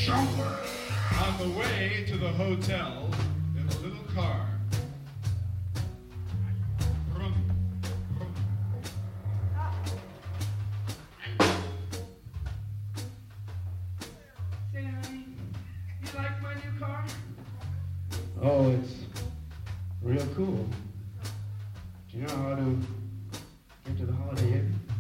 On the way to the hotel in a little car. Vroom, vroom. Say, honey, you like my new car? Oh, it's real cool. Do you know how to get to the Holiday Inn?